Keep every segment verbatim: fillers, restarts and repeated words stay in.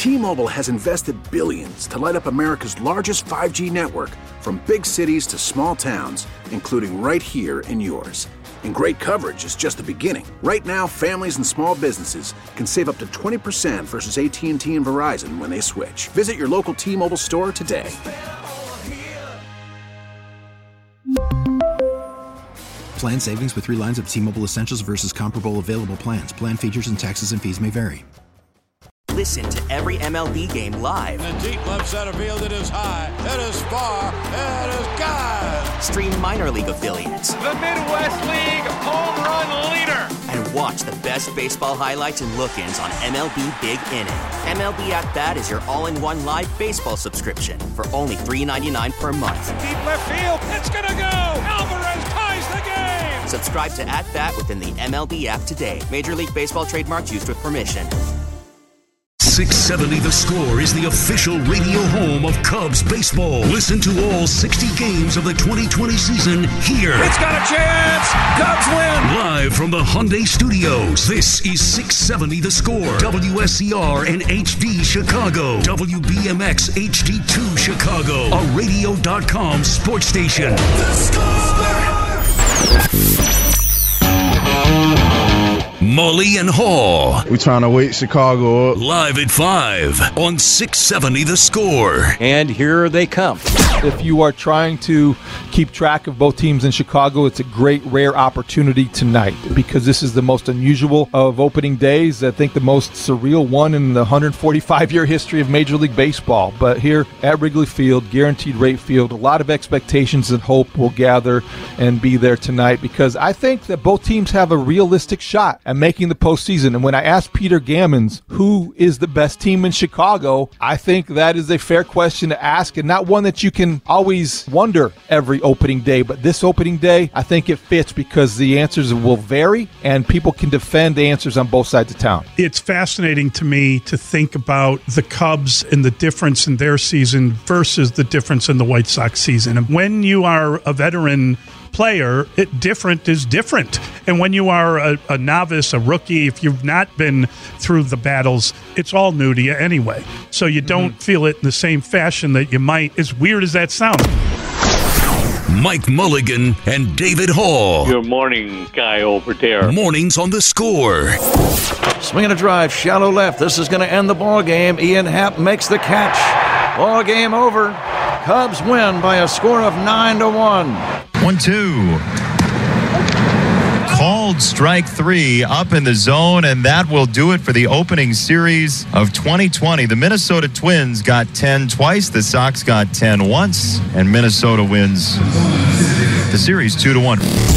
T-Mobile has invested billions to light up America's largest five G network, from big cities to small towns, including right here in yours. And great coverage is just the beginning. Right now, families and small businesses can save up to twenty percent versus A T and T and Verizon when they switch. Visit your local T-Mobile store today. Plan savings with three lines of T-Mobile Essentials versus comparable available plans. Plan features and taxes and fees may vary. Listen to every M L B game live. In the deep left center field, it is high, it is far, it is gone. Stream minor league affiliates. The Midwest League home run leader. And watch the best baseball highlights and look-ins on M L B Big Inning. M L B At Bat is your all-in-one live baseball subscription for only three dollars and ninety-nine cents per month. Deep left field, it's gonna go. Alvarez ties the game. Subscribe to At Bat within the M L B app today. Major League Baseball trademarks used with permission. six seventy The Score is the official radio home of Cubs baseball. Listen to all sixty games of the twenty twenty season here. It's got a chance. Cubs win. Live from the Hyundai Studios, this is six seventy The Score. W S C R and H D Chicago. W B M X H D two Chicago. A radio dot com sports station. The Score! Mully and Haw. We're trying to wake Chicago up. Live at five on six seventy The Score. And here they come. If you are trying to keep track of both teams in Chicago, it's a great, rare opportunity tonight because this is the most unusual of opening days. I think the most surreal one in the one hundred forty-five year history of Major League Baseball. But here at Wrigley Field, Guaranteed Rate Field, a lot of expectations and hope will gather and be there tonight because I think that both teams have a realistic shot at making the postseason. And when I asked Peter Gammons who is the best team in Chicago, I think that is a fair question to ask and not one that you can always wonder every opening day. But this opening day, I think it fits because the answers will vary and people can defend the answers on both sides of town. It's fascinating to me to think about the Cubs and the difference in their season versus the difference in the White Sox season. And when you are a veteran player, it different is different. And when you are a, a novice, a rookie, if you've not been through the battles, it's all new to you anyway. So you don't mm-hmm. feel it in the same fashion that you might, as weird as that sounds. Mike Mulligan and David Haw. Good morning, guy over there. Mornings on The Score. Swinging a drive, shallow left. This is going to end the ball game. Ian Happ makes the catch. Ball game over. Cubs win by a score of nine to one. One, two. Called strike three up in the zone, and that will do it for the opening series of twenty twenty. The Minnesota Twins got ten twice. The Sox got ten once, and Minnesota wins the series two to one.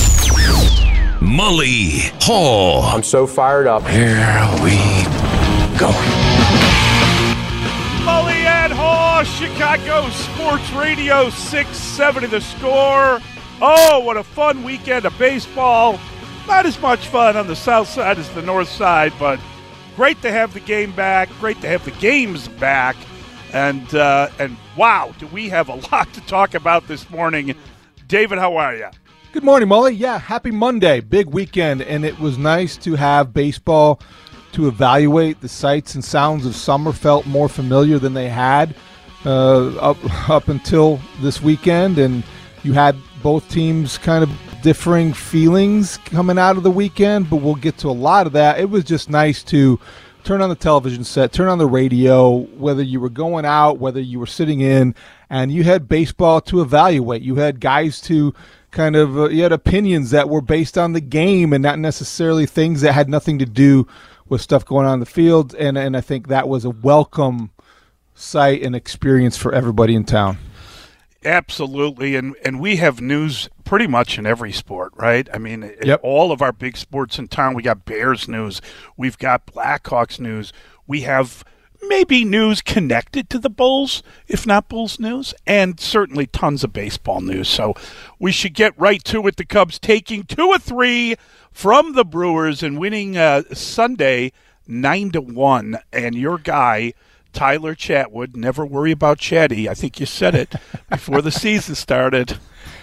Mully, Haw. I'm so fired up. Here we go. Mully and Haw, Chicago Sports Radio six seventy The Score. Oh, what a fun weekend of baseball. Not as much fun on the south side as the north side, but great to have the game back. Great to have the games back. And, uh, and wow, do we have a lot to talk about this morning. David, how are you? Good morning, Mully. Yeah, happy Monday. Big weekend, and it was nice to have baseball to evaluate. The sights and sounds of summer felt more familiar than they had uh, up, up until this weekend, and you had both teams kind of differing feelings coming out of the weekend, but we'll get to a lot of that. It was just nice to turn on the television set, turn on the radio, whether you were going out, whether you were sitting in, and you had baseball to evaluate. You had guys to kind of, uh, you had opinions that were based on the game and not necessarily things that had nothing to do with stuff going on in the field, and, and I think that was a welcome sight and experience for everybody in town. Absolutely, and and we have news pretty much in every sport, right? I mean, yep. all of our big sports in town. We got Bears news, we've got Blackhawks news, we have maybe news connected to the Bulls, if not Bulls news, and certainly tons of baseball news. So we should get right to it. The Cubs taking two or three from the Brewers and winning uh, Sunday nine to one, and your guy Tyler Chatwood. Never worry about Chatty. I think you said it before the season started.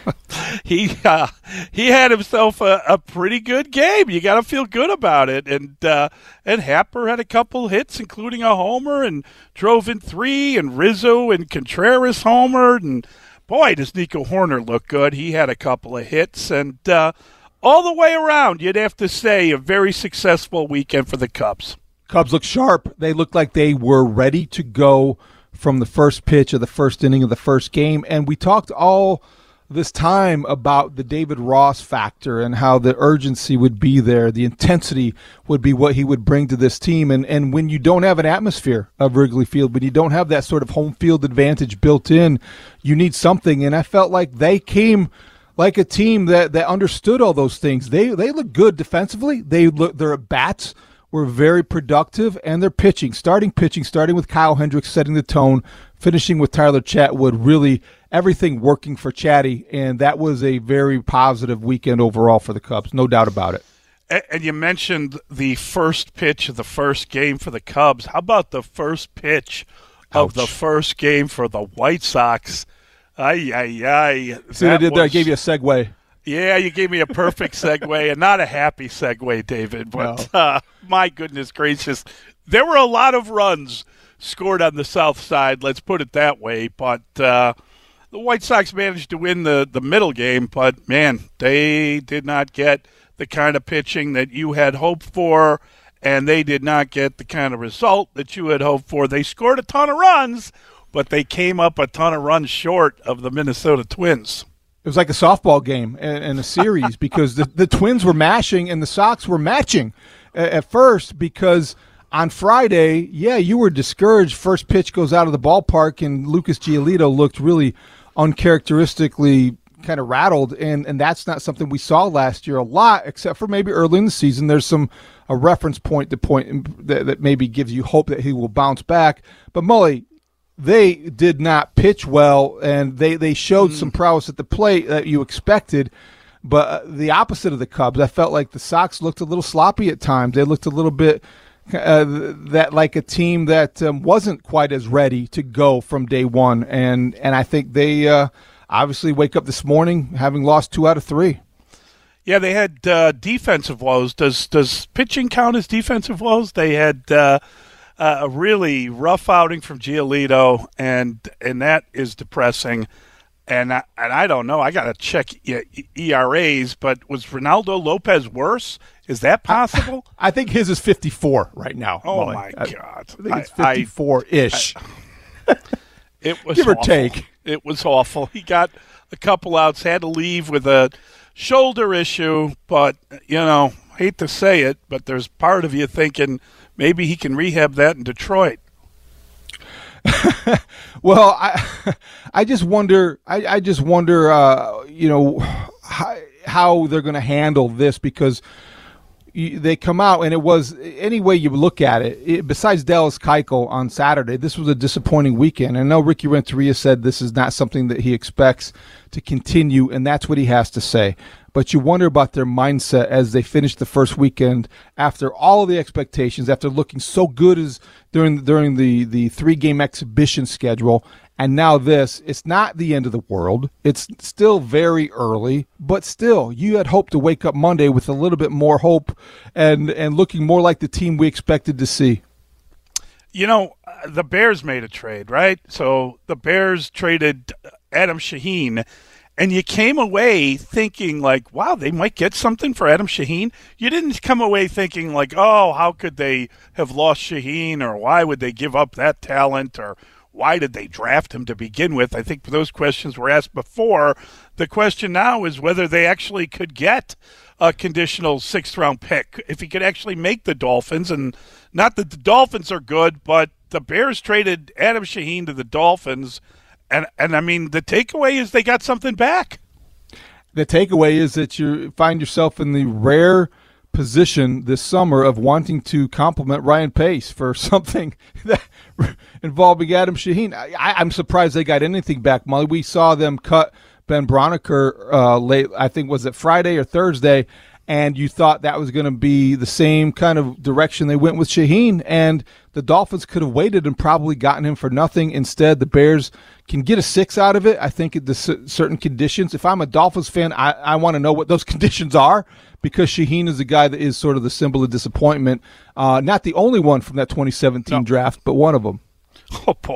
he uh, he had himself a, a pretty good game. You got to feel good about it. And uh, and Happer had a couple hits, including a homer, and drove in three. And Rizzo and Contreras homered. And boy, does Nico Horner look good. He had a couple of hits. And uh, all the way around, you'd have to say a very successful weekend for the Cubs. Cubs look sharp. They looked like they were ready to go from the first pitch of the first inning of the first game. And we talked all this time about the David Ross factor and how the urgency would be there, the intensity would be what he would bring to this team. And and when you don't have an atmosphere of Wrigley Field, when you don't have that sort of home field advantage built in, you need something. And I felt like they came like a team that, that understood all those things. They they look good defensively. They look their at-bats were very productive, and their pitching, starting pitching, starting with Kyle Hendricks, setting the tone, finishing with Tyler Chatwood, really everything working for Chatty, and that was a very positive weekend overall for the Cubs, no doubt about it. And you mentioned the first pitch of the first game for the Cubs. How about the first pitch of Ouch. the first game for the White Sox? Ay, ay, ay. See what I did there? I gave you a segue. Yeah, you gave me a perfect segue, and not a happy segue, David. But No. uh, my goodness gracious, there were a lot of runs scored on the south side, let's put it that way. But uh, the White Sox managed to win the, the middle game, but, man, they did not get the kind of pitching that you had hoped for, and they did not get the kind of result that you had hoped for. They scored a ton of runs, but they came up a ton of runs short of the Minnesota Twins. It was like a softball game in a series because the, the Twins were mashing and the Sox were matching at first because on Friday, yeah, you were discouraged. First pitch goes out of the ballpark and Lucas Giolito looked really uncharacteristically kind of rattled, and, and that's not something we saw last year a lot, except for maybe early in the season. There's some a reference point to point that, that maybe gives you hope that he will bounce back. But Mully, they did not pitch well, and they, they showed mm. some prowess at the plate that you expected, but the opposite of the Cubs. I felt like the Sox looked a little sloppy at times. They looked a little bit uh, that like a team that um, wasn't quite as ready to go from day one, and, and I think they uh, obviously wake up this morning having lost two out of three. Yeah, they had uh, defensive woes. Does does pitching count as defensive woes? They had uh, – Uh, a really rough outing from Giolito, and and that is depressing. And I, and I don't know. I got to check E R As, but was Ronaldo Lopez worse? Is that possible? I, I think his is fifty-four right now. Oh, Molly. my I, God. I think it's fifty-four-ish. It was Give or awful. take. It was awful. He got a couple outs, had to leave with a shoulder issue, but, you know, hate to say it, but there's part of you thinking – maybe he can rehab that in Detroit. Well, I, I just wonder. I, I just wonder. Uh, you know, how, how they're going to handle this because you, they come out and it was any way you look at it, it. Besides Dallas Keuchel on Saturday, this was a disappointing weekend. I know Ricky Renteria said this is not something that he expects to continue, and that's what he has to say. But you wonder about their mindset as they finish the first weekend after all of the expectations, after looking so good as during during the, the three-game exhibition schedule. And now this, it's not the end of the world. It's still very early, but still, you had hoped to wake up Monday with a little bit more hope and, and looking more like the team we expected to see. You know, the Bears made a trade, right? So the Bears traded Adam Shaheen. And you came away thinking like, wow, they might get something for Adam Shaheen. You didn't come away thinking like, oh, how could they have lost Shaheen, or why would they give up that talent, or why did they draft him to begin with? I think those questions were asked before. The question now is whether they actually could get a conditional sixth-round pick, if he could actually make the Dolphins. And not that the Dolphins are good, but the Bears traded Adam Shaheen to the Dolphins. And, and I mean, the takeaway is they got something back. The takeaway is that you find yourself in the rare position this summer of wanting to compliment Ryan Pace for something that involving Adam Shaheen. I, I'm surprised they got anything back, Molly. We saw them cut Ben Broniker uh, late, I think was it Friday or Thursday, and you thought that was going to be the same kind of direction they went with Shaheen, and the Dolphins could have waited and probably gotten him for nothing. Instead, the Bears can get a six out of it. I think at the c- certain conditions. If I'm a Dolphins fan, I, I want to know what those conditions are, because Shaheen is a guy that is sort of the symbol of disappointment. Uh, not the only one from that twenty seventeen no. draft, but one of them. Oh, boy.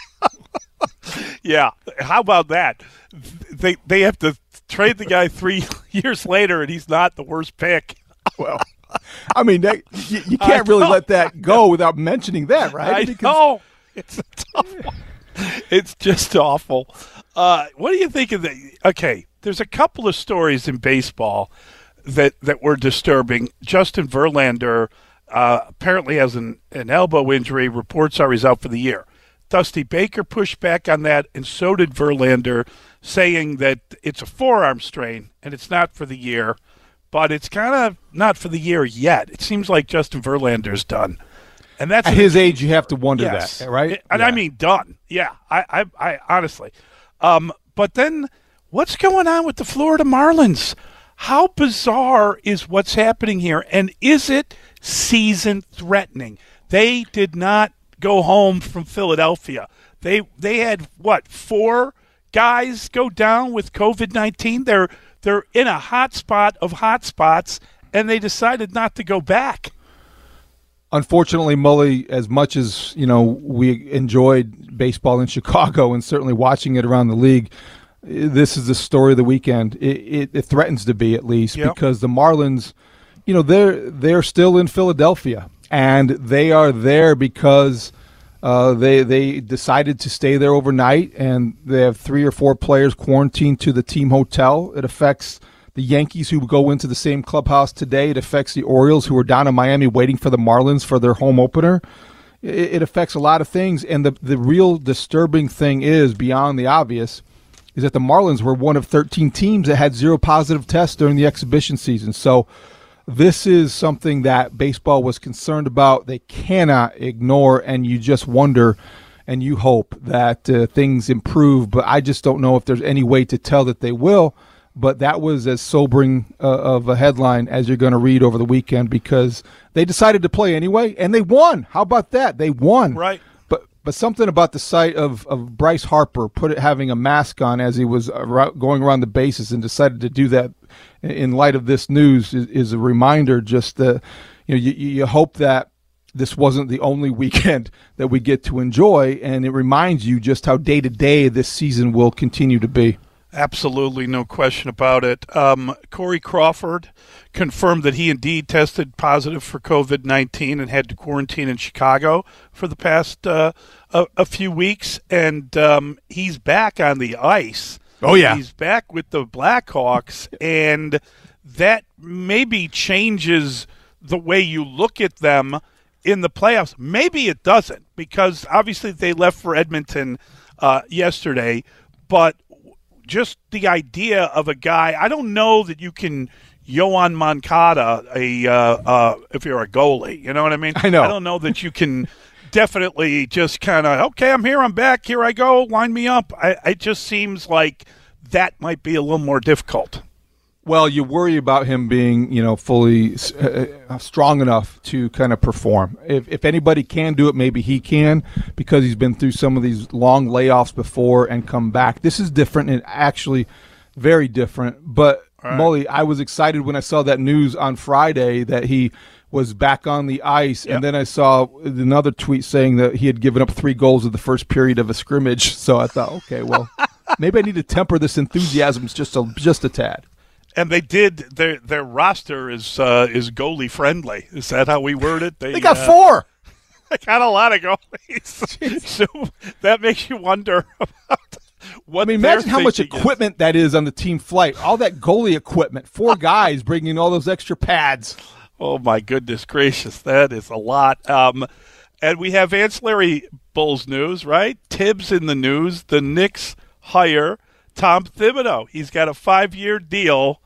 Yeah. How about that? They they have to trade the guy three years later, and he's not the worst pick. Well, I mean, that, you, you can't really let that go without mentioning that, right? I because know. It's a tough one. It's just awful. Uh, what do you think of the – okay, there's a couple of stories in baseball that, that were disturbing. Justin Verlander uh, apparently has an, an elbow injury. Reports are he's out for the year. Dusty Baker pushed back on that, and so did Verlander, saying that it's a forearm strain and it's not for the year, but it's kind of not for the year yet. It seems like Justin Verlander's done. And that's at his age, you have to wonder yes. that, right? It, and yeah. I mean done. Yeah, I, I, I honestly. Um, but then what's going on with the Florida Marlins? How bizarre is what's happening here? And is it season threatening? They did not go home from Philadelphia. They they had, what, four guys go down with covid nineteen? They're, they're in a hot spot of hot spots, and they decided not to go back. Unfortunately, Mully, as much as, you know, we enjoyed baseball in Chicago and certainly watching it around the league, this is the story of the weekend. It, it, it threatens to be, at least, yep. because the Marlins, you know, they're they're still in Philadelphia, and they are there because uh, they they decided to stay there overnight, and they have three or four players quarantined to the team hotel. It affects the Yankees, who go into the same clubhouse today. It affects the Orioles, who are down in Miami waiting for the Marlins for their home opener. It, it affects a lot of things, and the the real disturbing thing is, beyond the obvious, is that the Marlins were one of thirteen teams that had zero positive tests during the exhibition season. So this is something that baseball was concerned about. They cannot ignore, and you just wonder and you hope that uh, things improve. But I just don't know if there's any way to tell that they will. But that was as sobering uh, of a headline as you're going to read over the weekend, because they decided to play anyway, and they won. How about that? They won. Right. But but something about the sight of, of Bryce Harper put it having a mask on as he was ar- going around the bases and decided to do that in light of this news is, is a reminder. Just that, you know, you, you hope that this wasn't the only weekend that we get to enjoy, and it reminds you just how day to day this season will continue to be. Absolutely, no question about it. Um, Corey Crawford confirmed that he indeed tested positive for covid nineteen and had to quarantine in Chicago for the past uh, a, a few weeks, and um, he's back on the ice. Oh, yeah. He's back with the Blackhawks, and that maybe changes the way you look at them in the playoffs. Maybe it doesn't, because obviously they left for Edmonton uh, yesterday, but just the idea of a guy, I don't know that you can Yoan Moncada a uh, uh, if you're a goalie. You know what I mean? I know. I don't know that you can definitely just kind of, okay, I'm here, I'm back, here I go, line me up. I, it just seems like that might be a little more difficult. Well, you worry about him being, you know, fully uh, strong enough to kind of perform. If if anybody can do it, maybe he can, because he's been through some of these long layoffs before and come back. This is different, and actually very different. But, right. Mully, I was excited when I saw that news on Friday that he was back on the ice, yep. and then I saw another tweet saying that he had given up three goals in the first period of a scrimmage. So I thought, okay, well, maybe I need to temper this enthusiasm just a, just a tad. And they did their their roster is uh, is goalie friendly. Is that how we word it? They, they got uh, four. They got a lot of goalies. So that makes you wonder about what. I mean, imagine how much equipment is. that is on the team flight. All that goalie equipment. Four guys bringing all those extra pads. Oh my goodness gracious, that is a lot. Um, and we have ancillary Bulls news, right? Tibbs in the news. The Knicks hire Tom Thibodeau. He's got a five-year deal.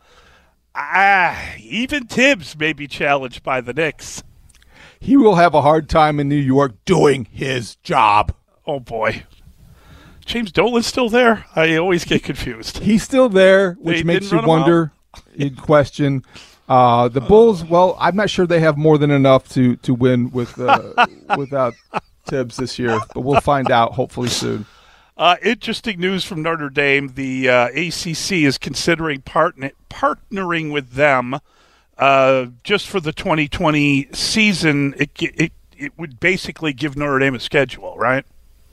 Ah, even Tibbs may be challenged by the Knicks. He will have a hard time in New York doing his job. Oh, boy. James Dolan's still there? I always get confused. He's still there, which they makes you wonder, you'd question. Uh, the Bulls, well, I'm not sure they have more than enough to to win with uh, without Tibbs this year, but we'll find out hopefully soon. Uh, interesting news from Notre Dame. The uh, A C C is considering partner- partnering with them uh, just for the twenty twenty season. It, it it would basically give Notre Dame a schedule, right?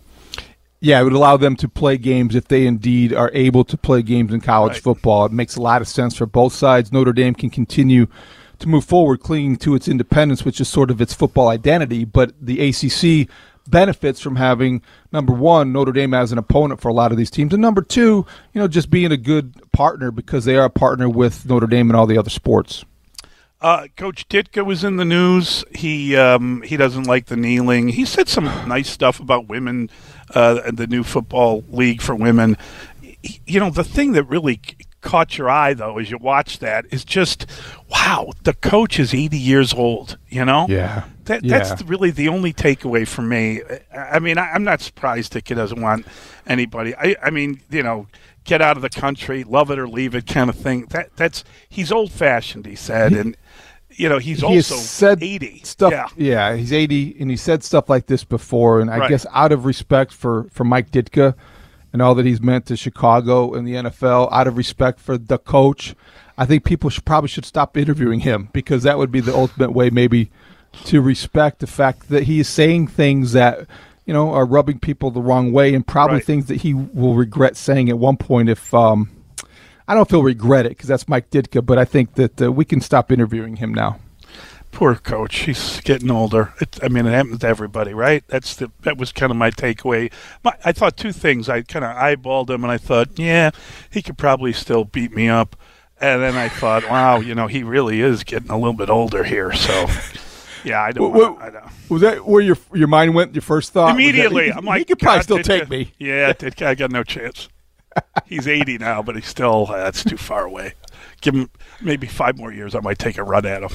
Yeah, it would allow them to play games if they indeed are able to play games in college Right. football. It makes a lot of sense for both sides. Notre Dame can continue to move forward, clinging to its independence, which is sort of its football identity, but the A C C benefits from having, number one, Notre Dame as an opponent for a lot of these teams, and number two, you know, just being a good partner because they are a partner with Notre Dame and all the other sports. Uh, Coach Ditka was in the news. He um, he doesn't like the kneeling. He said some nice stuff about women, uh, and the new football league for women. You know, the thing that really caught your eye, though, as you watch that, is just, wow, the coach is eighty years old, you know? Yeah. That, yeah. That's really the only takeaway for me. I mean, I, I'm not surprised Ditka doesn't want anybody. I, I mean, you know, get out of the country, love it or leave it kind of thing. That that's He's old-fashioned, he said, and, you know, he's he also has said eighty. Stuff, yeah. yeah, he's eighty, and he said stuff like this before, and I Right. guess out of respect for, for Mike Ditka and all that he's meant to Chicago and the N F L, out of respect for the coach, I think people should, probably should stop interviewing him, because that would be the ultimate way maybe to respect the fact that he is saying things that, you know, are rubbing people the wrong way, and probably Right. things that he will regret saying at one point if um, – I don't know if he'll regret it, because that's Mike Ditka, but I think that uh, we can stop interviewing him now. Poor coach. He's getting older. It, I mean, it happens to everybody, right? That's the that was kind of my takeaway. My, I thought two things. I kind of eyeballed him, and I thought, yeah, he could probably still beat me up. And then I thought, wow, you know, he really is getting a little bit older here. So, yeah, I don't. What, I don't. Was that where your your mind went? Your first thought? Immediately, Was that, I'm he, like, he could probably God, still Ditka- take me. Yeah, Ditka, I got no chance. He's eighty now, but he's still uh, that's too far away. Give him maybe five more years. I might take a run at him.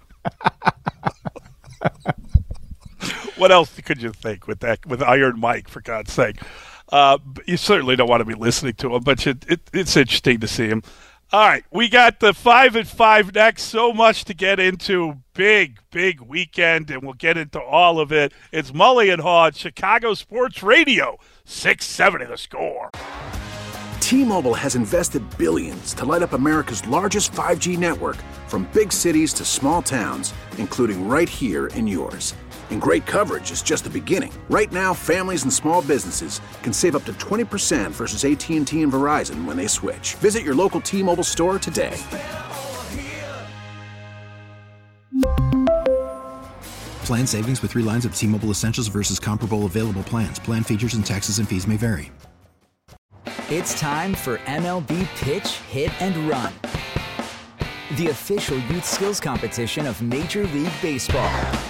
What else could you think with that, with Iron Mike, for God's sake? Uh, you certainly don't want to be listening to him, but it, it, it's interesting to see him. All right, we got the five and five next. So much to get into. Big, big weekend, and we'll get into all of it. It's Mully and Haw, Chicago Sports Radio, six seventy The Score. T-Mobile has invested billions to light up America's largest five G network, from big cities to small towns, including right here in yours. And great coverage is just the beginning. Right now, families and small businesses can save up to twenty percent versus A T and T and Verizon when they switch. Visit your local T-Mobile store today. Plan savings with three lines of T-Mobile Essentials versus comparable available plans. Plan features and taxes and fees may vary. It's time for M L B Pitch, Hit, and Run, the official youth skills competition of Major League Baseball.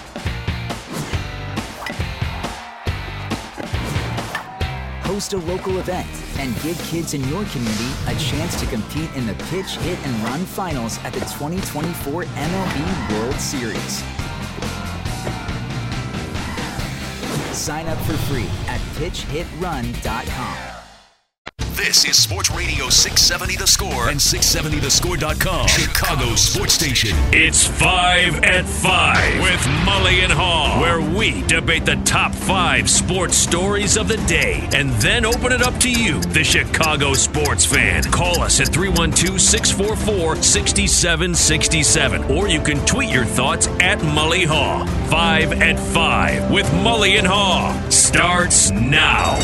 Host a local event and give kids in your community a chance to compete in the Pitch, Hit, and Run finals at the twenty twenty-four M L B World Series. Sign up for free at pitch hit run dot com. This is Sports Radio six seventy The Score and six seventy the score dot com, Chicago's sports station. It's Five at Five with Mully and Haw, where we debate the top five sports stories of the day and then open it up to you, the Chicago sports fan. Call us at three one two, six four four, six seven six seven, or you can tweet your thoughts at Mully Haw. Five at Five with Mully and Haw starts now.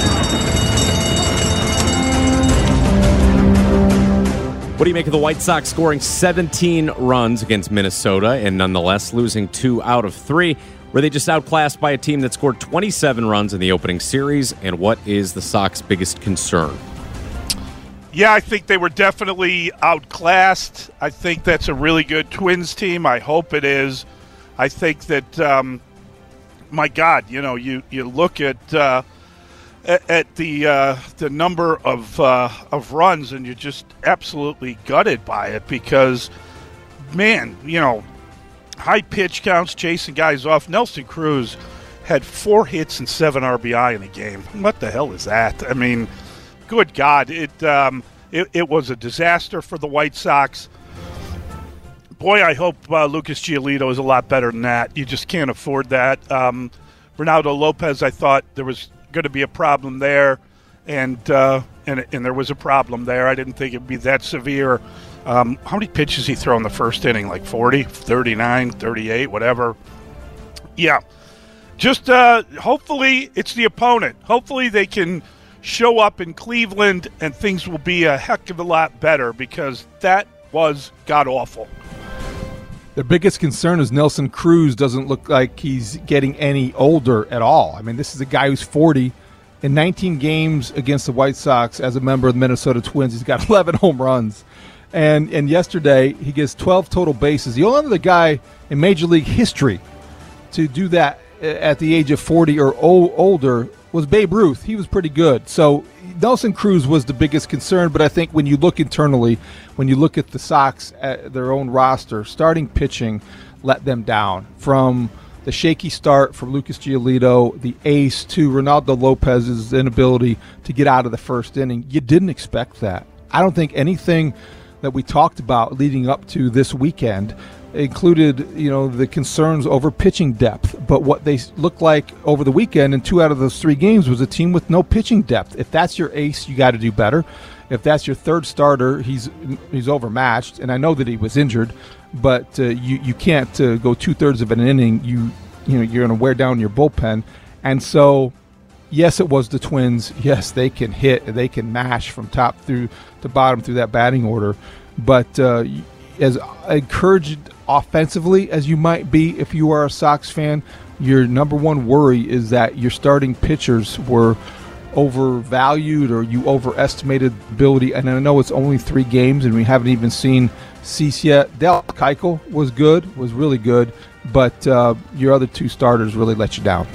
What do you make of the White Sox scoring seventeen runs against Minnesota and nonetheless losing two out of three? Were they just outclassed by a team that scored twenty-seven runs in the opening series? And what is the Sox' biggest concern? Yeah, I think they were definitely outclassed. I think that's a really good Twins team. I hope it is. I think that, um, my God, you know, you, you look at uh, at, at the uh, the number of uh, of runs, and you're just absolutely gutted by it because, man, you know, high pitch counts, chasing guys off. Nelson Cruz had four hits and seven R B I in a game. What the hell is that? I mean, good God, it um, it, it was a disaster for the White Sox. boy, I hope uh, Lucas Giolito is a lot better than that. You just can't afford that. Um, Ronaldo Lopez, I thought there was going to be a problem there, and, uh, and and there was a problem there. I didn't think it would be that severe. Um, how many pitches he throw in the first inning? Like forty, thirty-nine, thirty-eight, whatever. Yeah. Just uh, hopefully it's the opponent. Hopefully they can show up in Cleveland and things will be a heck of a lot better, because that was god-awful. Their biggest concern is Nelson Cruz doesn't look like he's getting any older at all. I mean, this is a guy who's forty. In nineteen games against the White Sox as a member of the Minnesota Twins, he's got eleven home runs. And and yesterday, he gets twelve total bases. The only other guy in Major League history to do that at the age of forty or o- older was Babe Ruth. He was pretty good. So Nelson Cruz was the biggest concern, but I think when you look internally, when you look at the Sox, at their own roster, starting pitching let them down. From the shaky start from Lucas Giolito, the ace, to Ronaldo Lopez's inability to get out of the first inning. You didn't expect that. I don't think anything that we talked about leading up to this weekend included, you know, the concerns over pitching depth. But what they looked like over the weekend in two out of those three games was a team with no pitching depth. If that's your ace, you got to do better. If that's your third starter, he's he's overmatched. And I know that he was injured, but uh, you you can't uh, go two thirds of an inning. You you know you're going to wear down your bullpen, and so. Yes, it was the Twins. Yes, they can hit. They can mash from top through to bottom through that batting order. But uh, as encouraged offensively as you might be if you are a Sox fan, your number one worry is that your starting pitchers were overvalued or you overestimated ability. And I know it's only three games and we haven't even seen Cease yet. Dallas Keuchel was good, was really good, but uh, your other two starters really let you down.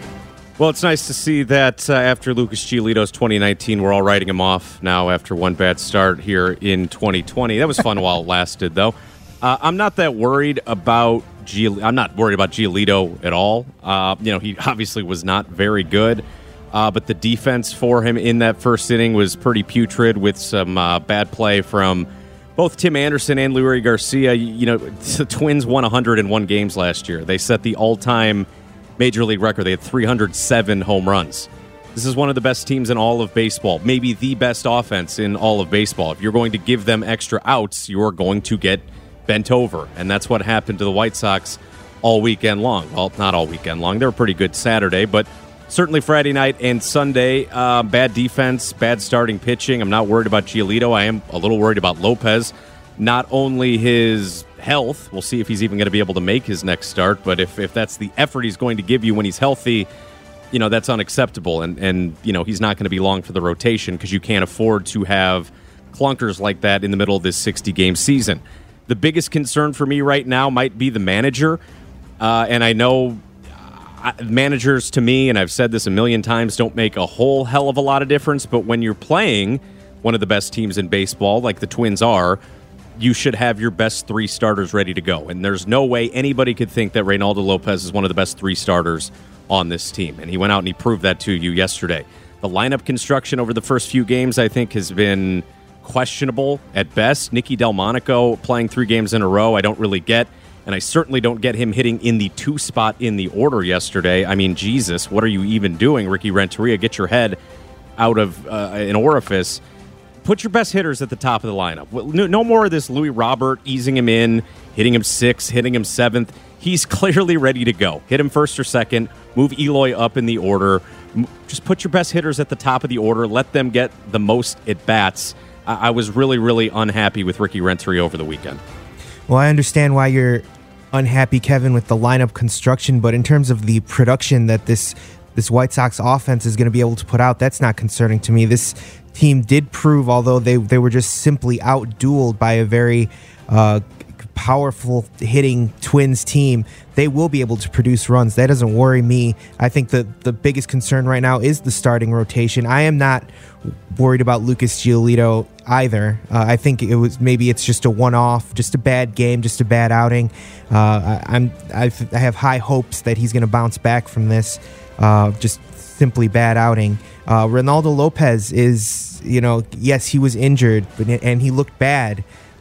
Well, it's nice to see that uh, after Lucas Giolito's twenty nineteen, we're all writing him off now after one bad start here in twenty twenty. That was fun while it lasted, though. Uh, I'm not that worried about Giol- I'm not worried about Giolito at all. Uh, you know, he obviously was not very good, uh, but the defense for him in that first inning was pretty putrid with some uh, bad play from both Tim Anderson and Luis Garcia. You, you know, the Twins won one hundred one games last year. They set the all-time Major League record. They had three hundred seven home runs. This is one of the best teams in all of baseball, maybe the best offense in all of baseball. If you're going to give them extra outs, you're going to get bent over, and that's what happened to the White Sox all weekend long. Well, not all weekend long. They were pretty good Saturday, but certainly Friday night and Sunday, uh, bad defense, bad starting pitching. I'm not worried about Giolito. I am a little worried about Lopez. Not only his health, we'll see if he's even going to be able to make his next start, but if, if that's the effort he's going to give you when he's healthy, you know, that's unacceptable. And, and you know, he's not going to be long for the rotation because you can't afford to have clunkers like that in the middle of this sixty-game season. The biggest concern for me right now might be the manager. Uh, and I know uh, managers, to me, and I've said this a million times, don't make a whole hell of a lot of difference. But when you're playing one of the best teams in baseball, like the Twins are, you should have your best three starters ready to go. And there's no way anybody could think that Reynaldo Lopez is one of the best three starters on this team. And he went out and he proved that to you yesterday. The lineup construction over the first few games, I think, has been questionable at best. Nicky Delmonico playing three games in a row, I don't really get. And I certainly don't get him hitting in the two spot in the order yesterday. I mean, Jesus, what are you even doing, Ricky Renteria? Get your head out of uh, an orifice. Put your best hitters at the top of the lineup. No, no more of this Louis Robert easing him in, hitting him sixth, hitting him seventh. He's clearly ready to go. Hit him first or second. Move Eloy up in the order. Just put your best hitters at the top of the order. Let them get the most at-bats. I, I was really, really unhappy with Ricky Renteria over the weekend. Well, I understand why you're unhappy, Kevin, with the lineup construction, but in terms of the production that this this White Sox offense is going to be able to put out, that's not concerning to me. This team did prove, although they, they were just simply out-dueled by a very uh, powerful hitting Twins team, they will be able to produce runs. That doesn't worry me. I think the, the biggest concern right now is the starting rotation. I am not worried about Lucas Giolito either. Uh, I think it was maybe it's just a one-off, just a bad game, just a bad outing. Uh, I, I'm I've, I have high hopes that he's going to bounce back from this. Uh, just simply bad outing. Uh, Reynaldo Lopez is, you know, yes, he was injured, but and he looked bad.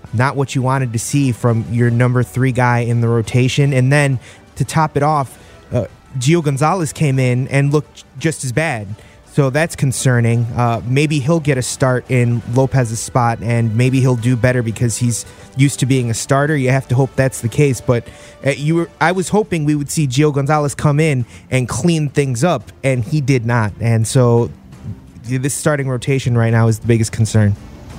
not what you wanted to see from your number three guy in the rotation. And then to top it off, uh, Gio Gonzalez came in and looked just as bad. So that's concerning. Uh, maybe he'll get a start in Lopez's spot, and maybe he'll do better because he's used to being a starter. You have to hope that's the case. But uh, you were, I was hoping we would see Gio Gonzalez come in and clean things up, and he did not. And so this starting rotation right now is the biggest concern.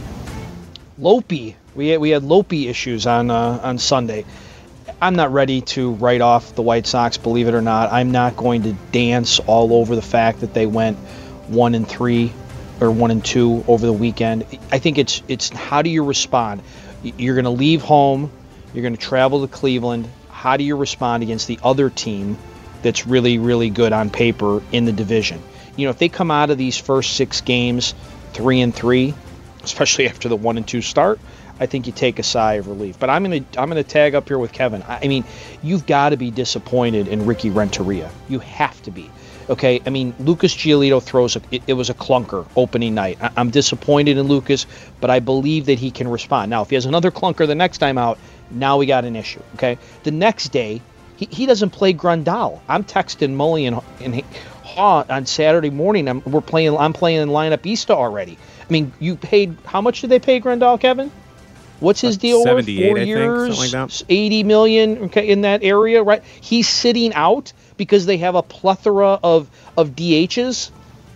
Lopey. We had, we had Lopey issues on uh, on Sunday. I'm not ready to write off the White Sox, believe it or not. I'm not going to dance all over the fact that they went one and three or one and two over the weekend. I think it's it's how do you respond? You're going to leave home. You're going to travel to Cleveland. How do you respond against the other team that's really, really good on paper in the division? You know, if they come out of these first six games three and three, especially after the one and two start, I think you take a sigh of relief. But I'm gonna I'm gonna tag up here with Kevin. I mean, you've got to be disappointed in Ricky Renteria. You have to be. Okay, I mean, Lucas Giolito throws a, it, it was a clunker opening night. I, I'm disappointed in Lucas, but I believe that he can respond. Now, if he has another clunker the next time out, now we got an issue. Okay, the next day he, he doesn't play Grandal. I'm texting Mully and, and Haw on Saturday morning. I'm, we're playing. I'm playing in lineup Easta already. I mean, you paid how much did they pay Grandal, Kevin? What's his deal? seventy-eight, Four I think, years, something like that. eighty million, okay, in that area, right? He's sitting out because they have a plethora of of D Hs.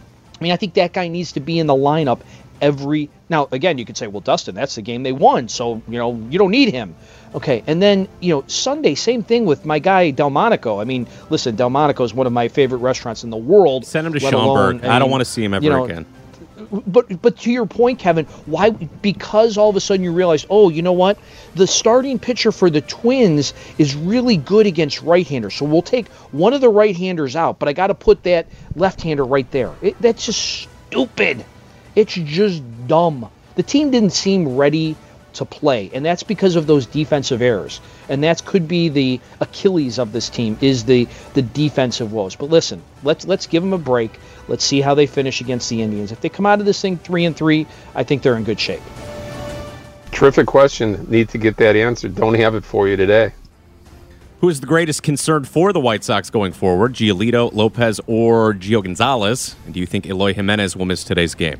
I mean, I think that guy needs to be in the lineup every. Now, again, you could say, well, Dustin, that's the game they won, so you know you don't need him. Okay, and then you know Sunday, same thing with my guy Delmonico. I mean, listen, Delmonico is one of my favorite restaurants in the world. Send him to let Schaumburg. alone, I, I don't mean, want to see him ever you know, again. But but to your point, Kevin, why? Because all of a sudden you realize, oh, you know what? The starting pitcher for the Twins is really good against right-handers. So we'll take one of the right-handers out, but I got to put that left-hander right there. It, that's just stupid. It's just dumb. The team didn't seem ready to play, and that's because of those defensive errors. And that could be the Achilles of this team is the the defensive woes. But listen, let's let's give them a break. Let's see how they finish against the Indians. If they come out of this thing three and three, I think they're in good shape. Terrific question. Need to get that answered. Don't have it for you today. Who is the greatest concern for the White Sox going forward? Giolito, Lopez, or Gio Gonzalez? And do you think Eloy Jimenez will miss today's game?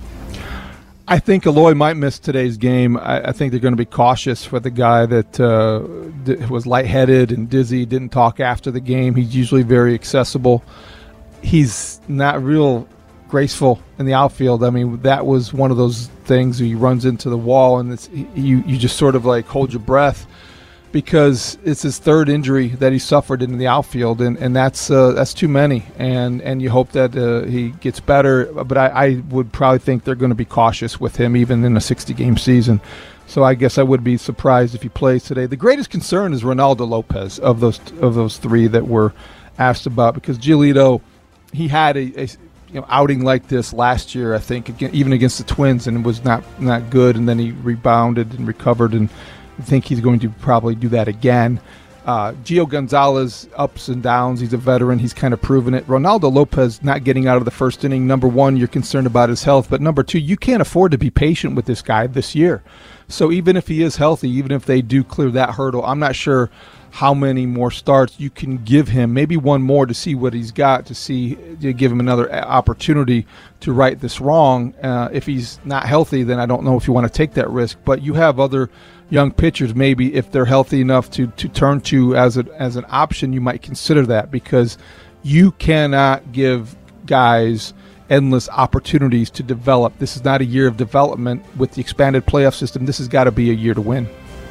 I think Eloy might miss today's game. I, I think they're going to be cautious for the guy that uh, d- was lightheaded and dizzy, didn't talk after the game. He's usually very accessible. He's not real graceful in the outfield. I mean, that was one of those things where he runs into the wall and it's, you, you just sort of like hold your breath because it's his third injury that he suffered in the outfield, and, and that's uh, that's too many. And, and you hope that uh, he gets better, but I, I would probably think they're going to be cautious with him even in a sixty-game season. So I guess I would be surprised if he plays today. The greatest concern is Ronaldo Lopez of those of those three that were asked about, because Giolito, he had a, a you know outing like this last year, I think, again, even against the Twins, and it was not not good. And then he rebounded and recovered, and I think he's going to probably do that again. Uh, Gio Gonzalez, ups and downs. He's a veteran. He's kind of proven it. Ronaldo Lopez not getting out of the first inning. Number one, you're concerned about his health. But number two, you can't afford to be patient with this guy this year. So even if he is healthy, even if they do clear that hurdle, I'm not sure how many more starts you can give him. Maybe one more to see what he's got, to see, to give him another opportunity to right this wrong. Uh, if he's not healthy, then I don't know if you want to take that risk. But you have other young pitchers, maybe if they're healthy enough to, to turn to as a, as an option, you might consider that, because you cannot give guys endless opportunities to develop. This is not a year of development with the expanded playoff system. This has got to be a year to win.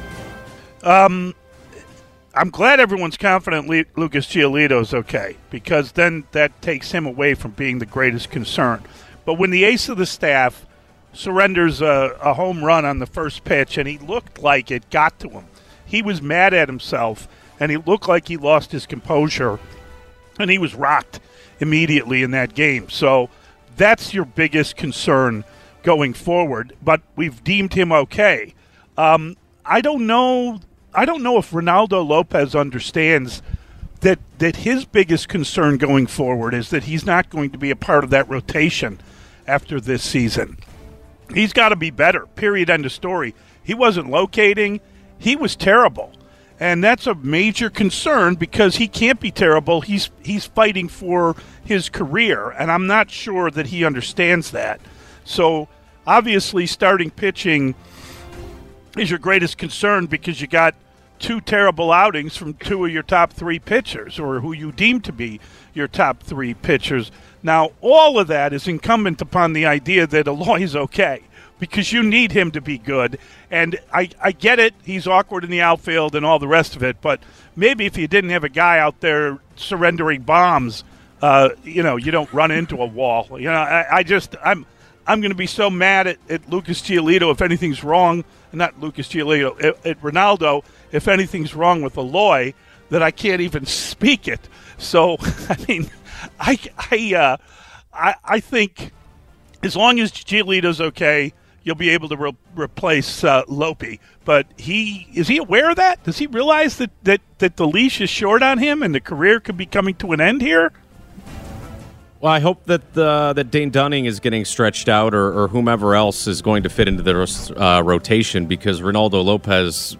Um, I'm glad everyone's confident Le- Lucas Giolito's okay, because then that takes him away from being the greatest concern. But when the ace of the staff surrenders a, a home run on the first pitch, and he looked like it got to him, he was mad at himself, and he looked like he lost his composure, and he was rocked immediately in that game. So that's your biggest concern going forward, but we've deemed him okay. Um, I don't know I don't know if Ronaldo Lopez understands that that his biggest concern going forward is that he's not going to be a part of that rotation after this season. He's got to be better, period, end of story. He wasn't locating. He was terrible. And that's a major concern because he can't be terrible. He's he's fighting for his career, and I'm not sure that he understands that. So obviously starting pitching is your greatest concern because you got two terrible outings from two of your top three pitchers, or who you deem to be your top three pitchers. Now, all of that is incumbent upon the idea that Eloy's okay, because you need him to be good. And I, I get it, he's awkward in the outfield and all the rest of it, but maybe if you didn't have a guy out there surrendering bombs, uh, you know, you don't run into a wall. You know, I, I just, I'm I'm going to be so mad at, at Lucas Giolito if anything's wrong, not Lucas Giolito, at, at Ronaldo, if anything's wrong with Eloy, that I can't even speak it. So, I mean, I, I, uh, I, I think as long as Giolito's okay, you'll be able to re- replace uh, Lope. But he is he aware of that? Does he realize that, that, that the leash is short on him and the career could be coming to an end here? Well, I hope that uh, that Dane Dunning is getting stretched out, or, or whomever else is going to fit into the uh, rotation, because Ronaldo Lopez,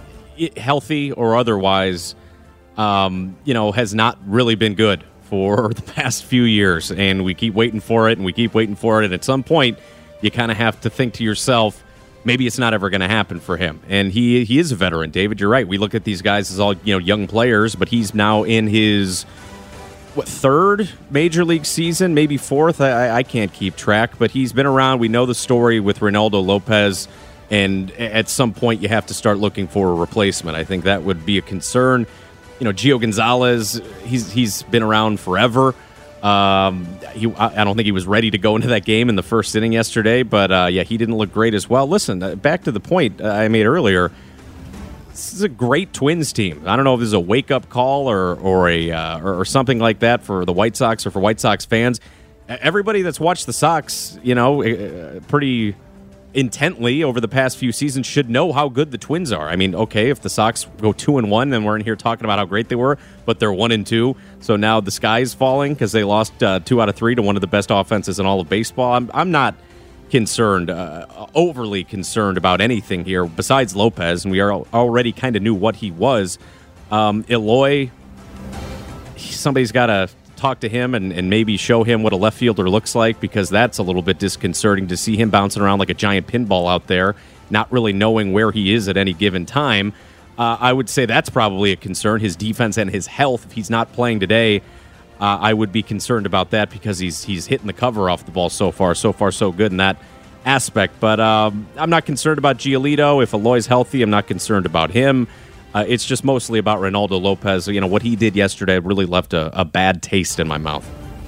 healthy or otherwise, um, you know, has not really been good for the past few years, and we keep waiting for it, and we keep waiting for it, and at some point, you kind of have to think to yourself, maybe it's not ever going to happen for him. And he he is a veteran, David. You're right. We look at these guys as all, you know, young players, but he's now in his what third major league season, maybe fourth. I, I can't keep track, but he's been around. We know the story with Ronaldo Lopez, and at some point you have to start looking for a replacement. I think that would be a concern. You know, Gio Gonzalez, he's he's been around forever. Um, he, I don't think he was ready to go into that game in the first inning yesterday, but uh, yeah, he didn't look great as well. Listen, back to the point I made earlier. This is a great Twins team. I don't know if this is a wake-up call or or a uh, or, or something like that for the White Sox or for White Sox fans. Everybody that's watched the Sox, you know, uh, pretty intently over the past few seasons should know how good the Twins are. I mean, okay, if the Sox go two and one, then we're in here talking about how great they were, but they're one and two. So now the sky is falling because they lost uh, two out of three to one of the best offenses in all of baseball. I'm I'm not concerned, uh, overly concerned about anything here besides Lopez, and we are already kind of knew what he was. Um, Eloy, somebody's got to talk to him and, and maybe show him what a left fielder looks like, because that's a little bit disconcerting to see him bouncing around like a giant pinball out there, not really knowing where he is at any given time. Uh, I would say that's probably a concern. His defense and his health, if he's not playing today, Uh, I would be concerned about that, because he's he's hitting the cover off the ball so far. So far, so good in that aspect. But um, I'm not concerned about Giolito. If Eloy's healthy, I'm not concerned about him. Uh, it's just mostly about Ronaldo Lopez. You know, what he did yesterday really left a, a bad taste in my mouth.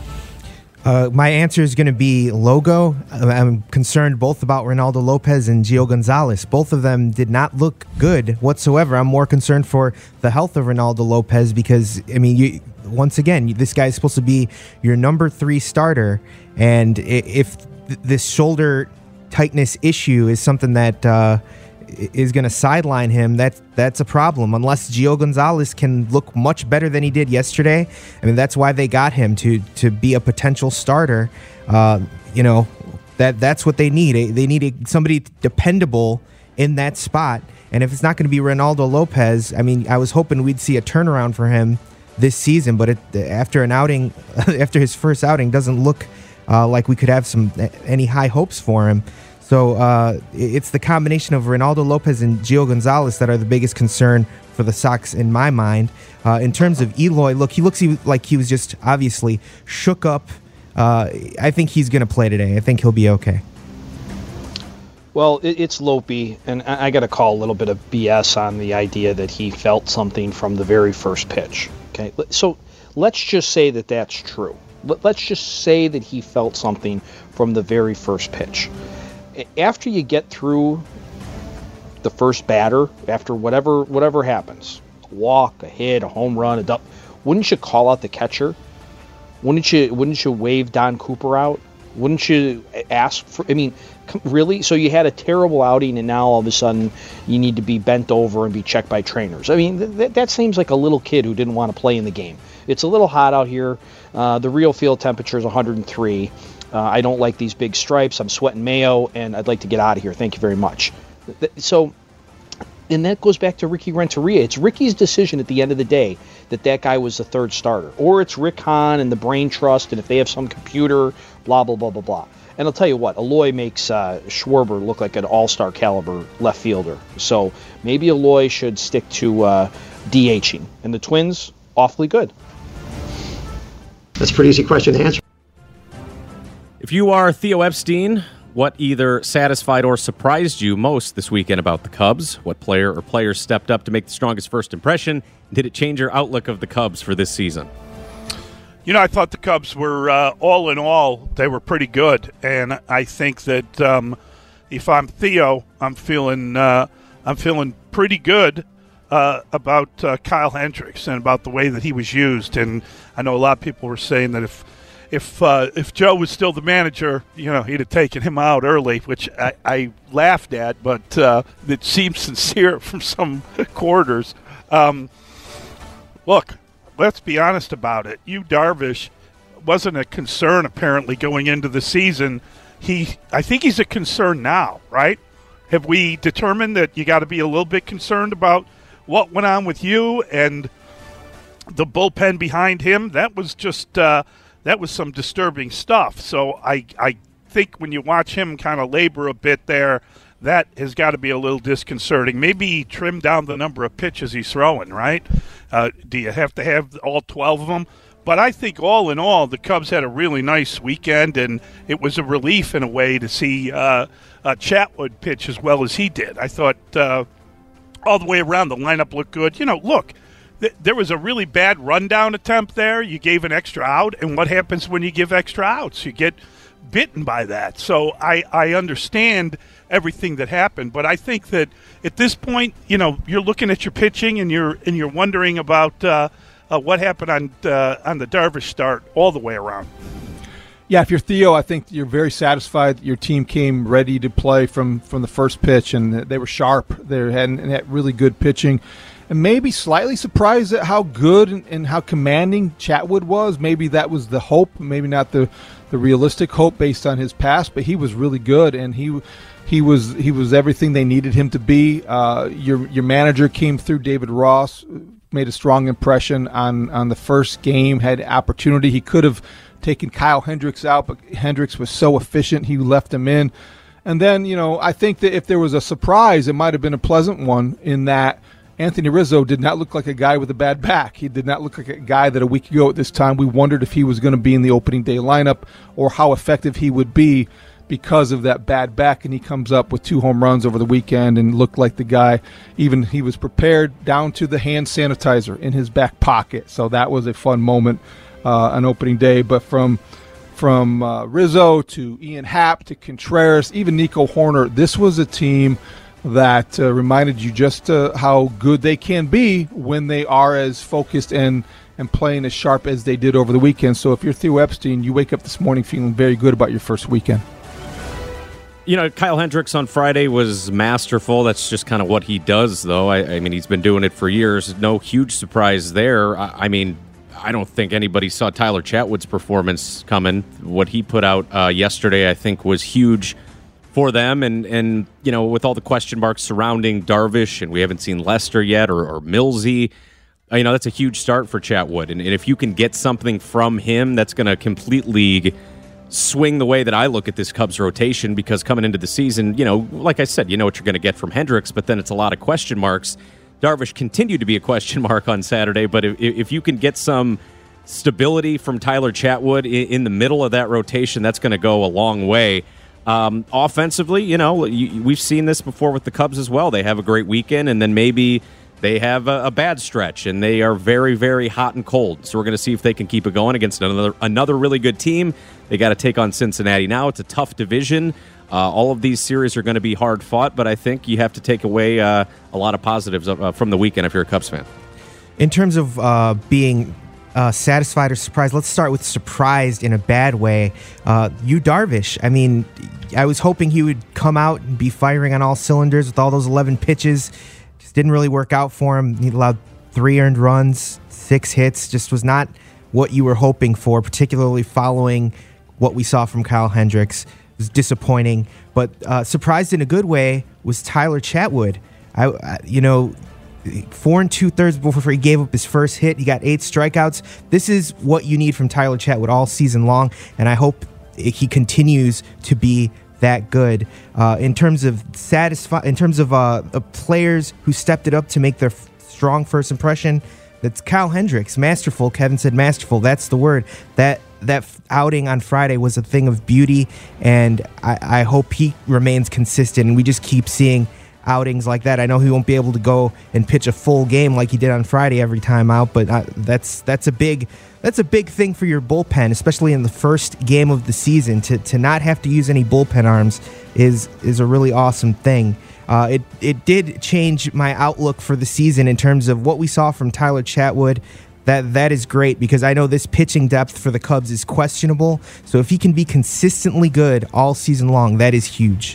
Uh, my answer is going to be Logo. I'm concerned both about Ronaldo Lopez and Gio Gonzalez. Both of them did not look good whatsoever. I'm more concerned for the health of Ronaldo Lopez because, I mean, you, once again, this guy is supposed to be your number three starter, and if th- this shoulder tightness issue is something that uh, is going to sideline him, that, that's a problem. Unless Gio Gonzalez can look much better than he did yesterday, I mean, that's why they got him, to to be a potential starter. Uh, you know, that that's what they need. They need somebody dependable in that spot. And if it's not going to be Ronaldo Lopez, I mean, I was hoping we'd see a turnaround for him this season, but it, after an outing, after his first outing, doesn't look uh, like we could have some any high hopes for him. So uh, it's the combination of Ronaldo Lopez and Gio Gonzalez that are the biggest concern for the Sox in my mind. Uh, in terms of Eloy, look, he looks like he was just obviously shook up. Uh, I think he's going to play today. I think he'll be okay. Well, it's Lope, and I got to call a little bit of B S on the idea that he felt something from the very first pitch. Okay, so let's just say that that's true. Let's just say that he felt something from the very first pitch. After you get through the first batter, after whatever whatever happens, a walk, a hit, a home run, a double, wouldn't you call out the catcher? Wouldn't you wouldn't you wave Don Cooper out? Wouldn't you ask for, I mean, really? So you had a terrible outing, and now all of a sudden you need to be bent over and be checked by trainers. I mean, th- that seems like a little kid who didn't want to play in the game. It's a little hot out here. Uh, the real field temperature is one hundred three. Uh, I don't like these big stripes. I'm sweating mayo, and I'd like to get out of here. Thank you very much. So, and that goes back to Ricky Renteria. It's Ricky's decision at the end of the day that that guy was the third starter. Or it's Rick Hahn and the brain trust, and if they have some computer, blah, blah, blah, blah, blah. And I'll tell you what, Eloy makes uh, Schwarber look like an all-star caliber left fielder. So maybe Eloy should stick to uh, DHing. And the Twins, awfully good. That's a pretty easy question to answer. If you are Theo Epstein, what either satisfied or surprised you most this weekend about the Cubs? What player or players stepped up to make the strongest first impression? Did it change your outlook of the Cubs for this season? You know, I thought the Cubs were, uh, all in all, they were pretty good. And I think that um, if I'm Theo, I'm feeling uh, I'm feeling pretty good uh, about uh, Kyle Hendricks and about the way that he was used. And I know a lot of people were saying that if If uh, if Joe was still the manager, you know, he'd have taken him out early, which I, I laughed at, but uh, it seems sincere from some quarters. Um, look, let's be honest about it. Yu Darvish wasn't a concern apparently going into the season. He, I think he's a concern now, right? Have we determined that you got to be a little bit concerned about what went on with you and the bullpen behind him? That was just. Uh, That was some disturbing stuff. So I I think when you watch him kind of labor a bit there, that has got to be a little disconcerting. Maybe trim down the number of pitches he's throwing, right? Uh, do you have to have all twelve of them? But I think all in all, the Cubs had a really nice weekend, and it was a relief in a way to see uh, uh, Chatwood pitch as well as he did. I thought uh, all the way around the lineup looked good. You know, look. There was a really bad rundown attempt there. You gave an extra out, and what happens when you give extra outs? You get bitten by that. So I, I understand everything that happened, but I think that at this point, you know, you're looking at your pitching and you're and you're wondering about uh, uh, what happened on uh, on the Darvish start all the way around. Yeah, if you're Theo, I think you're very satisfied that your team came ready to play from, from the first pitch, and they were sharp. They had, and had really good pitching. And maybe slightly surprised at how good and, and how commanding Chatwood was. Maybe that was the hope, maybe not the, the realistic hope based on his past, but he was really good, and he he was he was everything they needed him to be. Uh, your your manager came through, David Ross, made a strong impression on, on the first game, had opportunity. He could have taken Kyle Hendricks out, but Hendricks was so efficient, he left him in. And then, you know, I think that if there was a surprise, it might have been a pleasant one in that Anthony Rizzo did not look like a guy with a bad back. He did not look like a guy that a week ago at this time we wondered if he was going to be in the opening day lineup or how effective he would be because of that bad back. And he comes up with two home runs over the weekend and looked like the guy, even he was prepared down to the hand sanitizer in his back pocket. So that was a fun moment uh, on opening day. But from from uh, Rizzo to Ian Happ to Contreras, even Nico Horner, this was a team that uh, reminded you just uh, how good they can be when they are as focused and, and playing as sharp as they did over the weekend. So if you're Theo Epstein, you wake up this morning feeling very good about your first weekend. You know, Kyle Hendricks on Friday was masterful. That's just kind of what he does, though. I, I mean, he's been doing it for years. No huge surprise there. I, I mean, I don't think anybody saw Tyler Chatwood's performance coming. What he put out uh, yesterday, I think, was huge for them, and, and you know, with all the question marks surrounding Darvish, and we haven't seen Lester yet, or, or Millsy, you know, that's a huge start for Chatwood. And, and if you can get something from him, that's going to completely swing the way that I look at this Cubs rotation, because coming into the season, you know, like I said, you know what you're going to get from Hendricks, but then it's a lot of question marks. Darvish continued to be a question mark on Saturday, but if, if you can get some stability from Tyler Chatwood in, in the middle of that rotation, that's going to go a long way. Um, offensively, you know, you, we've seen this before with the Cubs as well. They have a great weekend, and then maybe they have a, a bad stretch, and they are very, very hot and cold. So we're going to see if they can keep it going against another another really good team. They got to take on Cincinnati now. It's a tough division. Uh, all of these series are going to be hard fought, but I think you have to take away uh, a lot of positives uh, from the weekend if you're a Cubs fan. In terms of uh, being Uh, satisfied or surprised? Let's start with surprised in a bad way. Uh, Yu Darvish. I mean, I was hoping he would come out and be firing on all cylinders with all those eleven pitches. Just didn't really work out for him. He allowed three earned runs, six hits. Just was not what you were hoping for, particularly following what we saw from Kyle Hendricks. was disappointing. But uh, surprised in a good way was Tyler Chatwood. I, I you know, four and two thirds before he gave up his first hit. He got eight strikeouts. This is what you need from Tyler Chatwood all season long, and I hope he continues to be that good. Uh, in terms of satisfy, in terms of uh, uh, players who stepped it up to make their f- strong first impression, that's Kyle Hendricks. Masterful. Kevin said masterful. That's the word. That that outing on Friday was a thing of beauty, and I, I hope he remains consistent, and we just keep seeing outings like that. I know he won't be able to go and pitch a full game like he did on Friday every time out, but uh, that's that's a big that's a big thing for your bullpen, especially in the first game of the season. To to not have to use any bullpen arms is is a really awesome thing. Uh, it it did change my outlook for the season in terms of what we saw from Tyler Chatwood. That that is great because I know this pitching depth for the Cubs is questionable. So if he can be consistently good all season long, that is huge.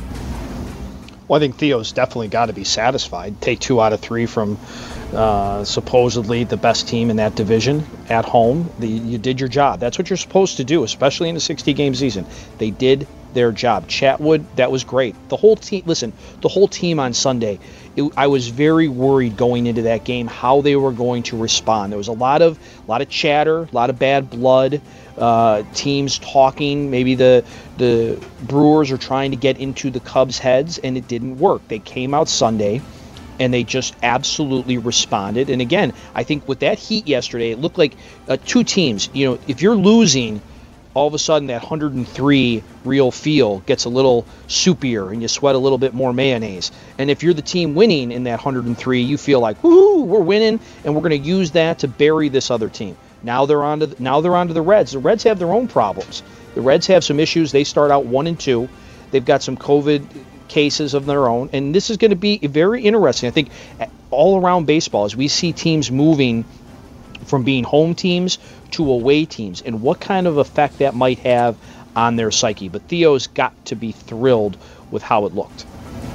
Well, I think Theo's definitely got to be satisfied. Take two out of three from uh, supposedly the best team in that division at home. The, you did your job. That's what you're supposed to do, especially in a sixty-game season. They did their job. Chatwood, that was great. The whole team, listen, the whole team on Sunday, it, I was very worried going into that game how they were going to respond. There was a lot of, a lot of chatter, a lot of bad blood. Uh, teams talking, maybe the the Brewers are trying to get into the Cubs' heads, and it didn't work. They came out Sunday, and they just absolutely responded. And again, I think with that heat yesterday, it looked like uh, two teams. You know, if you're losing, all of a sudden that one hundred three real feel gets a little soupier, and you sweat a little bit more mayonnaise. And if you're the team winning in that one hundred three, you feel like, woohoo, we're winning, and we're going to use that to bury this other team. Now they're on to the, now they're on to the Reds. The Reds have their own problems. The Reds have some issues. They start out one and two. They've got some COVID cases of their own, and this is going to be very interesting. I think all around baseball, as we see teams moving from being home teams to away teams, and what kind of effect that might have on their psyche. But Theo's got to be thrilled with how it looked.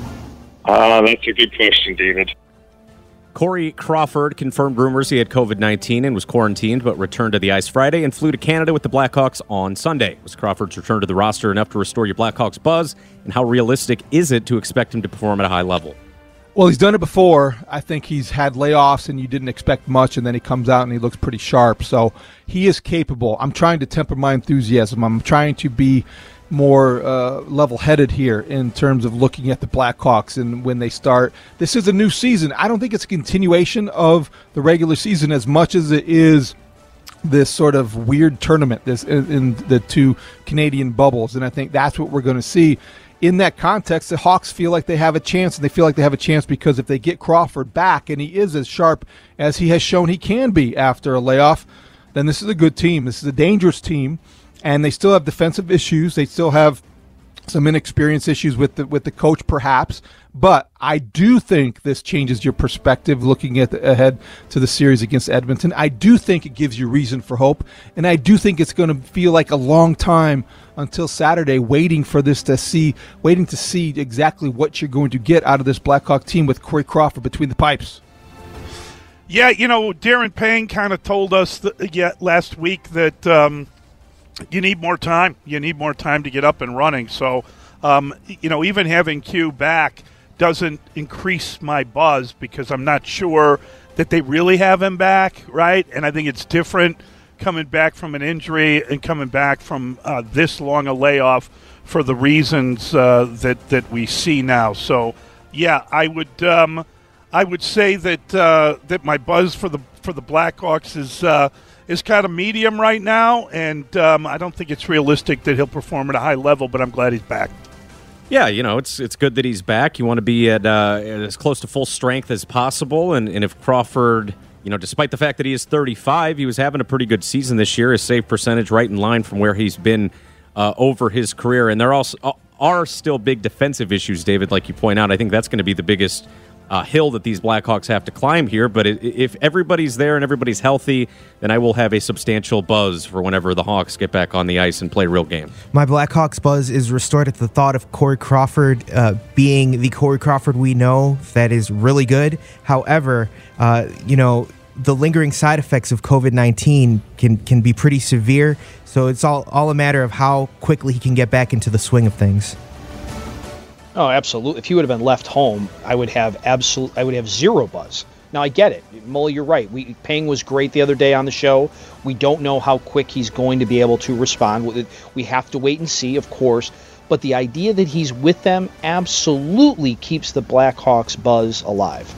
Uh, that's a good question, David. Corey Crawford confirmed rumors he had covid nineteen and was quarantined, but returned to the ice Friday and flew to Canada with the Blackhawks on Sunday. Was Crawford's return to the roster enough to restore your Blackhawks buzz, and how realistic is it to expect him to perform at a high level? Well, he's done it before. I think he's had layoffs, and you didn't expect much, and then he comes out and he looks pretty sharp. So he is capable. I'm trying to temper my enthusiasm. I'm trying to be more uh, level-headed here in terms of looking at the Blackhawks and when they start. This is a new season. I don't think it's a continuation of the regular season as much as it is this sort of weird tournament this in, in the two Canadian bubbles, and I think that's what we're going to see. In that context, the Hawks feel like they have a chance, and they feel like they have a chance because if they get Crawford back, and he is as sharp as he has shown he can be after a layoff, then this is a good team. This is a dangerous team. And they still have defensive issues. They still have some inexperience issues with the with the coach, perhaps. But I do think this changes your perspective looking at the, ahead to the series against Edmonton. I do think it gives you reason for hope. And I do think it's going to feel like a long time until Saturday waiting for this to see, waiting to see exactly what you're going to get out of this Blackhawk team with Corey Crawford between the pipes. Yeah, you know, Darren Payne kind of told us th- yeah, last week that um, – you need more time. You need more time to get up and running. So, um, you know, even having Q back doesn't increase my buzz because I'm not sure that they really have him back, right? And I think it's different coming back from an injury and coming back from uh, this long a layoff for the reasons uh, that that we see now. So, yeah, I would um, I would say that uh, that my buzz for the for the Blackhawks is. Uh, is kind of medium right now, and um, I don't think it's realistic that he'll perform at a high level, but I'm glad he's back. Yeah, you know, it's it's good that he's back. You want to be at, uh, at as close to full strength as possible, and, and if Crawford, you know, despite the fact that he is thirty-five, he was having a pretty good season this year. His save percentage right in line from where he's been uh, over his career, and there also are still big defensive issues, David, like you point out. I think that's going to be the biggest Uh, hill that these Blackhawks have to climb here, but it, if everybody's there and everybody's healthy, then I will have a substantial buzz for whenever the Hawks get back on the ice and play real game. My Blackhawks buzz is restored at the thought of Corey Crawford uh, being the Corey Crawford we know that is really good. However, uh, you know, the lingering side effects of COVID nineteen can can be pretty severe. So it's all all a matter of how quickly he can get back into the swing of things. Oh, absolutely. If he would have been left home, I would have absolute. I would have zero buzz. Now I get it, Mully. You're right. We Peng was great the other day on the show. We don't know how quick he's going to be able to respond. We have to wait and see, of course. But the idea that he's with them absolutely keeps the Blackhawks buzz alive.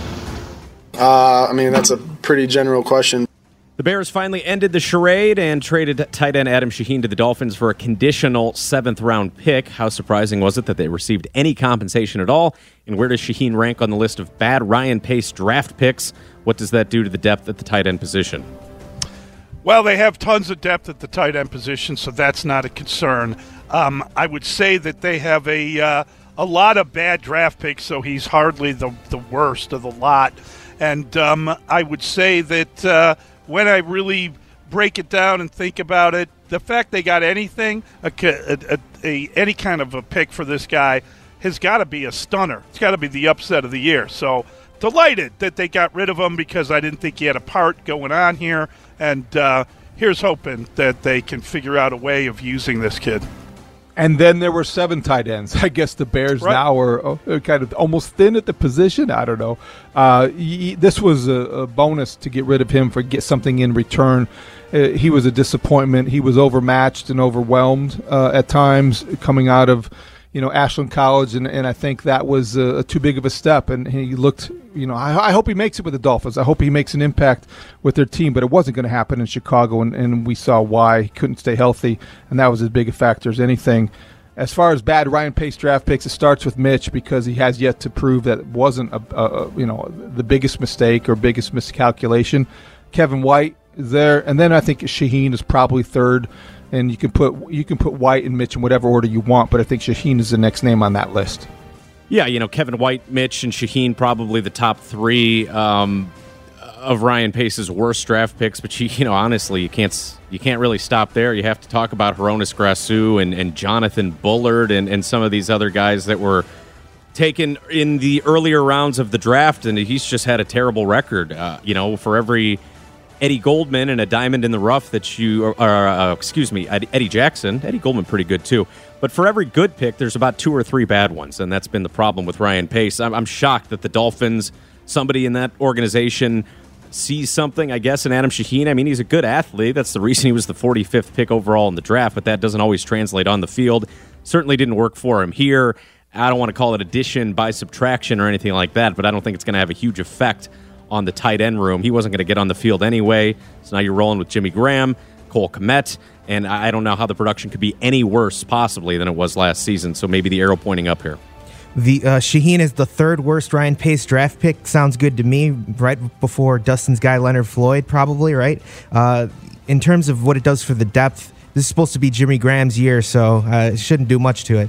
Uh, I mean, that's a pretty general question. The Bears finally ended the charade and traded tight end Adam Shaheen to the Dolphins for a conditional seventh-round pick. How surprising was it that they received any compensation at all? And where does Shaheen rank on the list of bad Ryan Pace draft picks? What does that do to the depth at the tight end position? Well, they have tons of depth at the tight end position, so that's not a concern. Um, I would say that they have a uh, a lot of bad draft picks, so he's hardly the, the worst of the lot. And um, I would say that uh, when I really break it down and think about it, the fact they got anything, a, a, a, any kind of a pick for this guy has got to be a stunner. It's got to be the upset of the year. So delighted that they got rid of him because I didn't think he had a part going on here. And uh, here's hoping that they can figure out a way of using this kid. And then there were seven tight ends. I guess the Bears right. now are kind of almost thin at the position. I don't know. Uh, he, this was a, a bonus to get rid of him for get something in return. Uh, he was a disappointment. He was overmatched and overwhelmed uh, at times coming out of, you know, Ashland College, and, and I think that was uh, too big of a step. And he looked, you know, I, I hope he makes it with the Dolphins. I hope he makes an impact with their team, but it wasn't going to happen in Chicago, and, and we saw why. He couldn't stay healthy, and that was as big a factor as anything. As far as bad Ryan Pace draft picks, it starts with Mitch because he has yet to prove that it wasn't, a, a, you know, the biggest mistake or biggest miscalculation. Kevin White is there, and then I think Shaheen is probably third. And you can put you can put White and Mitch in whatever order you want, but I think Shaheen is the next name on that list. Yeah, you know, Kevin White, Mitch, and Shaheen probably the top three um, of Ryan Pace's worst draft picks. But you, you know, honestly, you can't you can't really stop there. You have to talk about Hronis Grasu and, and Jonathan Bullard and, and some of these other guys that were taken in the earlier rounds of the draft, and he's just had a terrible record. Uh, you know, for every Eddie Goldman and a diamond in the rough that you, or, uh, excuse me, Eddie Jackson. Eddie Goldman pretty good too. But for every good pick, there's about two or three bad ones, and that's been the problem with Ryan Pace. I'm, I'm shocked that the Dolphins, somebody in that organization, sees something, I guess, in Adam Shaheen. I mean, he's a good athlete. That's the reason he was the forty-fifth pick overall in the draft, but that doesn't always translate on the field. Certainly didn't work for him here. I don't want to call it addition by subtraction or anything like that, but I don't think it's going to have a huge effect on the tight end room. He wasn't going to get on the field anyway, so now you're rolling with Jimmy Graham, Cole Kmet, and I don't know how the production could be any worse possibly than it was last season, so maybe the arrow pointing up here. The uh, Shaheen is the third worst Ryan Pace draft pick. Sounds good to me, right before Dustin's guy Leonard Floyd, probably, right? Uh, in terms of what it does for the depth, this is supposed to be Jimmy Graham's year, so uh, it shouldn't do much to it.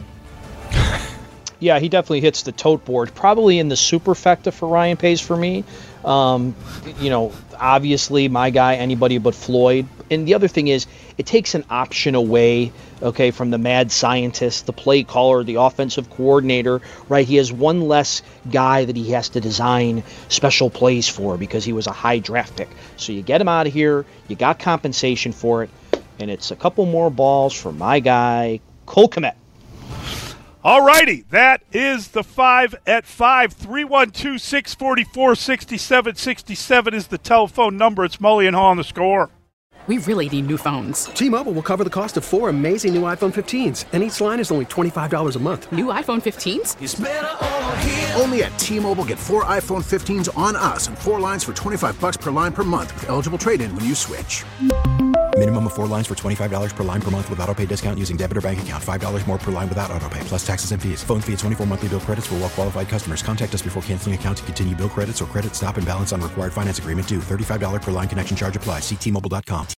Yeah, he definitely hits the tote board. Probably in the superfecta for Ryan Pace for me. Um, you know, obviously my guy, anybody but Floyd. And the other thing is, it takes an option away, okay, from the mad scientist, the play caller, the offensive coordinator, right? He has one less guy that he has to design special plays for because he was a high draft pick. So you get him out of here, you got compensation for it, and it's a couple more balls for my guy, Cole Kmet. All righty, that is the five at five. three one two, six four four, six seven six seven is the telephone number. It's Mully and Hall on the Score. We really need new phones. T-Mobile will cover the cost of four amazing new iPhone fifteens, and each line is only twenty-five dollars a month. New iPhone fifteens? It's better over here. Only at T-Mobile, get four iPhone fifteens on us and four lines for twenty-five dollars per line per month with eligible trade-in when you switch. Minimum of four lines for twenty-five dollars per line per month with autopay discount using debit or bank account. five dollars more per line without autopay, plus taxes and fees. Phone fee at twenty-four monthly bill credits for well-qualified customers. Contact us before canceling account to continue bill credits or credit stop and balance on required finance agreement due. thirty-five dollars per line connection charge applies. See T Mobile dot com.